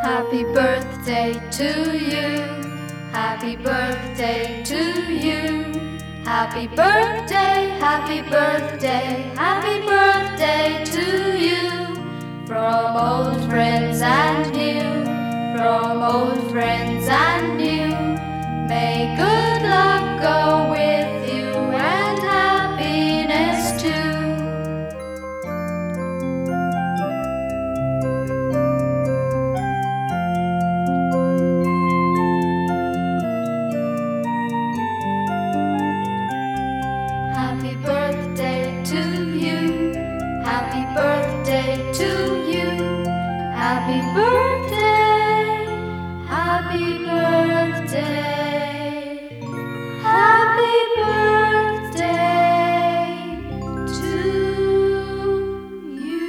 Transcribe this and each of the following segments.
Happy birthday to you. Happy birthday to you. Happy birthday, happy birthday, happy birthday to you. From old friends and new, from old friends and new. May good luck go with you and happiness too. Happy birthday to you. Happy birthday to you. Happy birthday. Happy birthday. Happy birthday to you.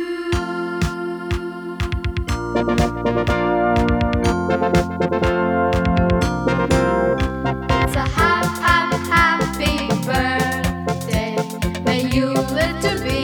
It's a happy birthday. May you live to be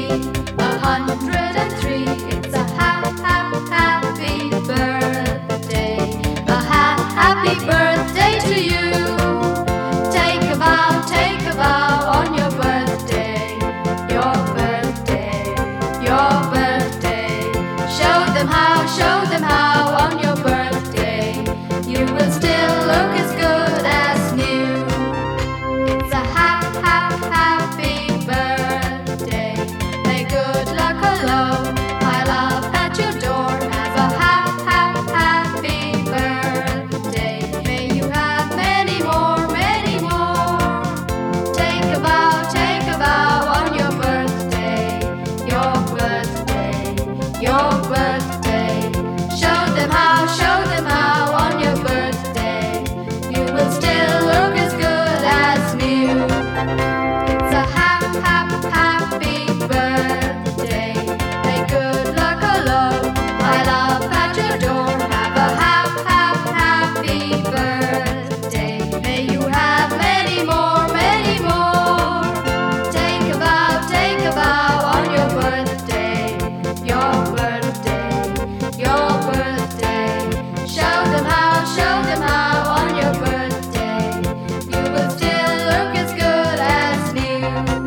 103. It's a happy birthday. A happy birthday to you. Take a vow on your birthday. Your birthday, your birthday. Show them how on your birthday. You will still look as good as new. It's a happy birthday. May good luck alone, my love at your door. Have a happy birthday. May you have many more, many more. Take a vow on your birthday. Your birthday, your birthday. Show them how on your birthday. You will still look as good as new. It's a happy birthday. May good luck alone, my love at your door. Have a happy birthday. May you have many more, many more. Take a vow on your birthday. Your birthday, your birthday. Show them how on your birthday. You will still look as good as new.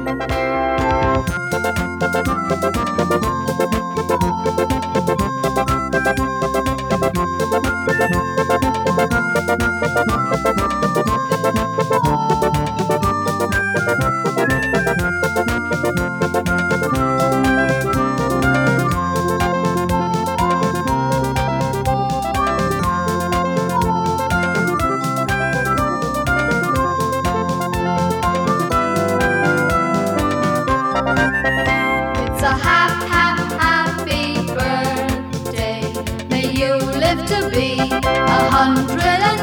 It's a happy birthday. May you live to be 103.